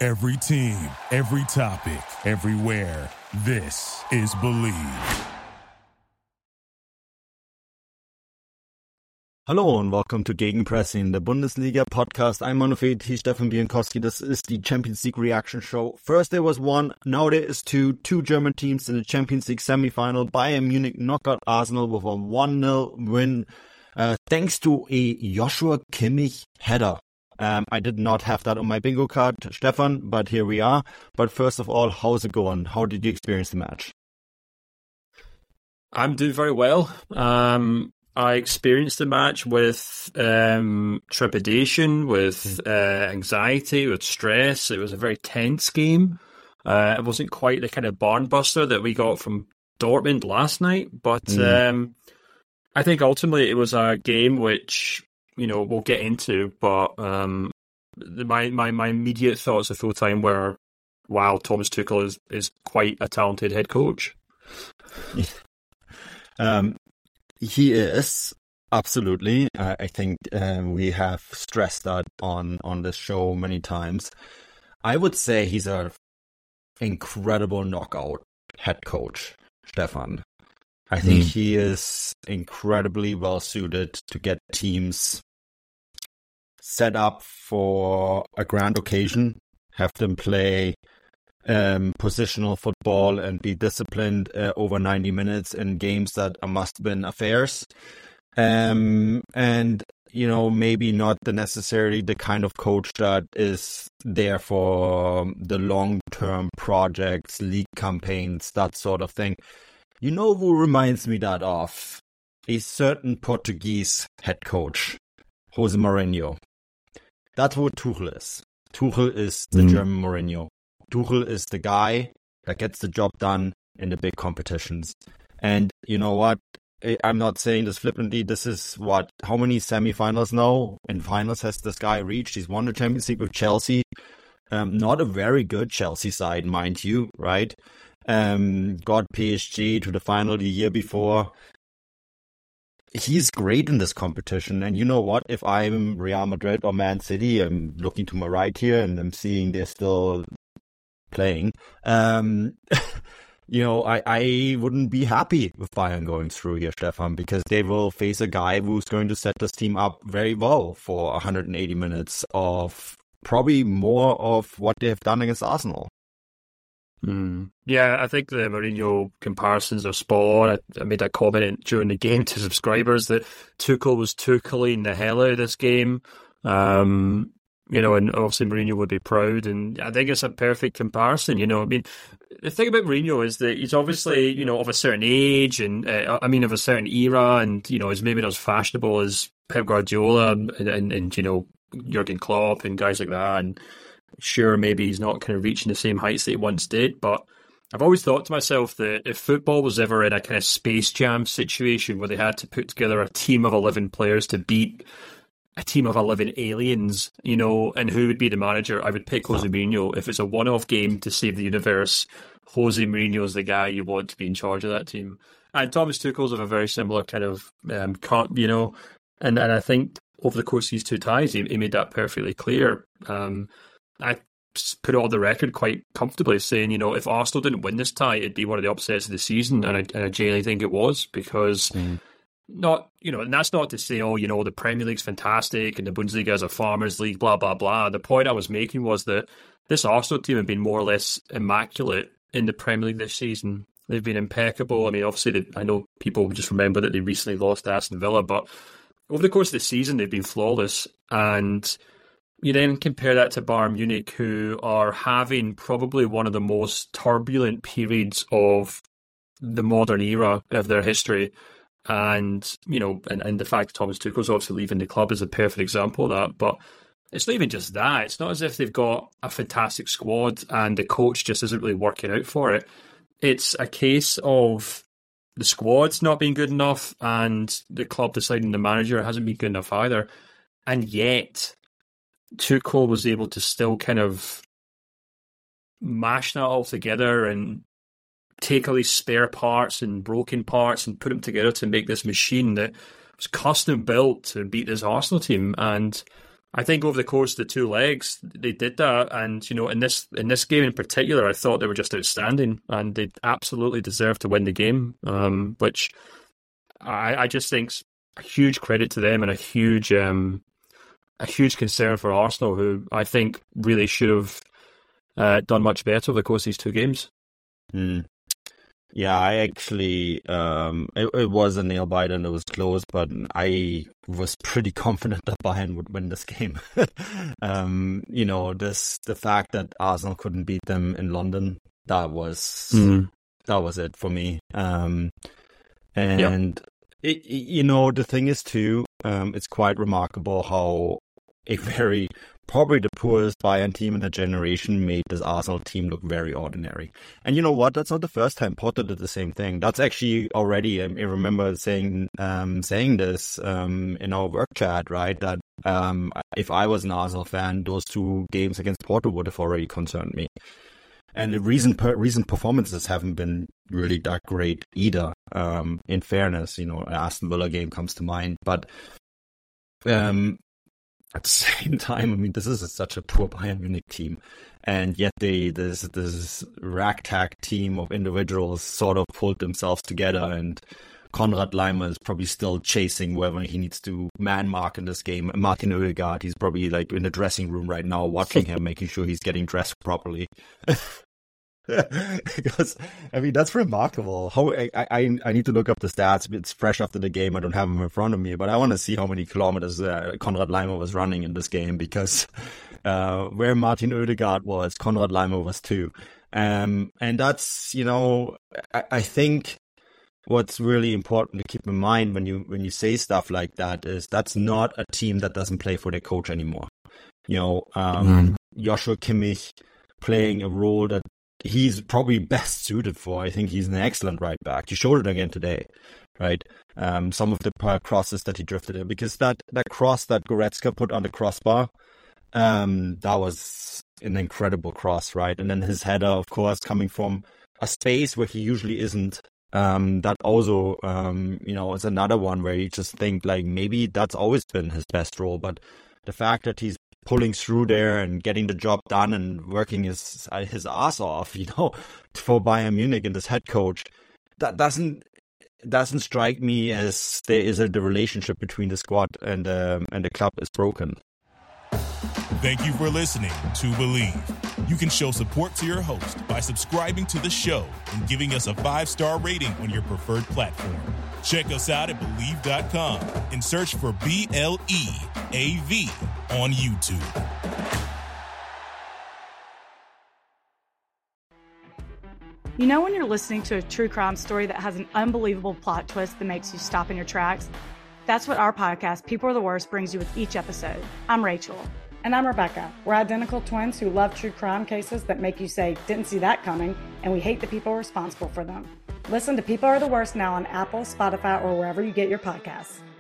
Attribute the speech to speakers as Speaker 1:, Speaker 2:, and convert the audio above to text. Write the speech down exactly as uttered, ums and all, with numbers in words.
Speaker 1: Every team, every topic, everywhere. This is Believe.
Speaker 2: Hallo und welcome to Gegenpressing, the Bundesliga podcast. I'm Manfred, he's Stefan Bienkowski. This is the Champions League reaction show. First there was one, now there is two. Two German teams in the Champions League semi-final. Bayern Munich knocked out Arsenal with a one nil win, uh, thanks to a Joshua Kimmich header. Um, I did not have that on my bingo card, Stefan, but here we are. But first of all, how's it going? How did you experience the match?
Speaker 3: I'm doing very well. Um, I experienced the match with um, trepidation, with uh, anxiety, with stress. It was a very tense game. Uh, it wasn't quite the kind of barn buster that we got from Dortmund last night, but mm. um, I think ultimately it was a game which, you know, we'll get into, but um, the, my, my, my immediate thoughts at full time were, wow, Thomas Tuchel is, is quite a talented head coach.
Speaker 2: um, he is, absolutely. Uh, I think um, we have stressed that on, on this show many times. I would say he's an incredible knockout head coach, Stefan. I think mm. he is incredibly well suited to get teams set up for a grand occasion, have them play um, positional football and be disciplined uh, over ninety minutes in games that are must-win affairs. Um, and, you know, maybe not the necessarily the kind of coach that is there for the long-term projects, league campaigns, that sort of thing. You know who reminds me that of? A certain Portuguese head coach, Jose Mourinho. That's what Tuchel is. Tuchel is the mm. German Mourinho. Tuchel is the guy that gets the job done in the big competitions. And you know what? I'm not saying this flippantly. This is what, how many semifinals now and finals has this guy reached? He's won the Champions League with Chelsea. Um, not a very good Chelsea side, mind you, right? Um, got P S G to the final the year before. He's great in this competition. And you know what? If I'm Real Madrid or Man City, I'm looking to my right here and I'm seeing they're still playing. Um, you know, I, I wouldn't be happy with Bayern going through here, Stefan, because they will face a guy who's going to set this team up very well for one hundred eighty minutes of probably more of what they've done against Arsenal.
Speaker 3: Mm. Yeah, I think the Mourinho comparisons are spot on. I, I made a comment during the game to subscribers that Tuchel was Tucheling the hell out of this game. Um, you know, and obviously Mourinho would be proud, and I think it's a perfect comparison. You know, I mean, the thing about Mourinho is that he's obviously, you know, of a certain age, and uh, I mean, of a certain era, and you know, is maybe not as fashionable as Pep Guardiola and, and, and you know, Jurgen Klopp and guys like that, and sure, maybe he's not kind of reaching the same heights that he once did, but I've always thought to myself that if football was ever in a kind of Space Jam situation where they had to put together a team of eleven players to beat a team of eleven aliens, you know, and who would be the manager, I would pick Jose Mourinho. If it's a one-off game to save the universe, Jose Mourinho is the guy you want to be in charge of that team. And Thomas Tuchel's of a very similar kind of, um, you know, and, and I think over the course of these two ties, he, he made that perfectly clear. Um, I put it on the record quite comfortably saying, you know, if Arsenal didn't win this tie, it'd be one of the upsets of the season, and I, and I genuinely think it was, because mm. not, you know, and that's not to say, oh, you know, the Premier League's fantastic and the Bundesliga is a farmers league, blah, blah, blah. The point I was making was that this Arsenal team had been more or less immaculate in the Premier League this season. They've been impeccable. I mean, obviously, they, I know people just remember that they recently lost to Aston Villa, but over the course of the season, they've been flawless. And you then compare that to Bayern Munich, who are having probably one of the most turbulent periods of the modern era of their history. And, you know, and, and the fact that Thomas Tuchel's obviously leaving the club is a perfect example of that. But it's not even just that. It's not as if they've got a fantastic squad and the coach just isn't really working out for it. It's a case of the squad's not being good enough and the club deciding the manager hasn't been good enough either. And yet Tuchel was able to still kind of mash that all together and take all these spare parts and broken parts and put them together to make this machine that was custom built to beat this Arsenal team. And I think over the course of the two legs, they did that. And, you know, in this in this game in particular, I thought they were just outstanding and they absolutely deserved to win the game, um, which I, I just think's a huge credit to them and a huge um, a huge concern for Arsenal, who I think really should have uh, done much better over the course of these two games.
Speaker 2: Mm. Yeah, I actually, um, it, it was a nail biter and it was close, but I was pretty confident that Bayern would win this game. um, you know, this the fact that Arsenal couldn't beat them in London, that was mm. that was it for me. Um, and yep. it, you know, the thing is too, um, it's quite remarkable how a very probably the poorest Bayern team in the generation made this Arsenal team look very ordinary. And you know what? That's not the first time Potter did the same thing. That's actually already, I remember saying um, saying this um, in our work chat, right? That um, if I was an Arsenal fan, those two games against Porto would have already concerned me. And the recent, recent performances haven't been really that great either. Um, in fairness, you know, an Aston Villa game comes to mind. But um at the same time, I mean, this is a, such a poor Bayern Munich team, and yet they this this ragtag team of individuals sort of pulled themselves together. And Konrad Laimer is probably still chasing whether he needs to man mark in this game. Martin Odegaard, he's probably like in the dressing room right now, watching him, making sure he's getting dressed properly. Because I mean that's remarkable. How I, I I need to look up the stats. It's fresh after the game. I don't have them in front of me, but I want to see how many kilometers uh, Konrad Laimer was running in this game, because uh, where Martin Odegaard was, Konrad Laimer was too. Um, and that's, you know, I, I think what's really important to keep in mind when you when you say stuff like that is that's not a team that doesn't play for their coach anymore. You know, um, mm-hmm. Joshua Kimmich playing a role that he's probably best suited for. I think he's an excellent right back. He showed it again today, right? Um, some of the crosses that he drifted in, because that, that cross that Goretzka put on the crossbar, um, that was an incredible cross, right? And then his header, of course, coming from a space where he usually isn't. Um, that also, um, you know, is another one where you just think like maybe that's always been his best role, but the fact that he's pulling through there and getting the job done and working his his ass off, you know, for Bayern Munich and this head coach, that doesn't doesn't strike me as there is a the relationship between the squad and um, and the club is broken.
Speaker 1: Thank you for listening to Believe. You can show support to your host by subscribing to the show and giving us a five-star rating on your preferred platform. Check us out at Believe dot com and search for B L E A V on YouTube.
Speaker 4: You know when you're listening to a true crime story that has an unbelievable plot twist that makes you stop in your tracks? That's what our podcast, People Are the Worst, brings you with each episode. I'm Rachel.
Speaker 5: And I'm Rebecca. We're identical twins who love true crime cases that make you say, didn't see that coming, and we hate the people responsible for them. Listen to People Are the Worst now on Apple, Spotify, or wherever you get your podcasts.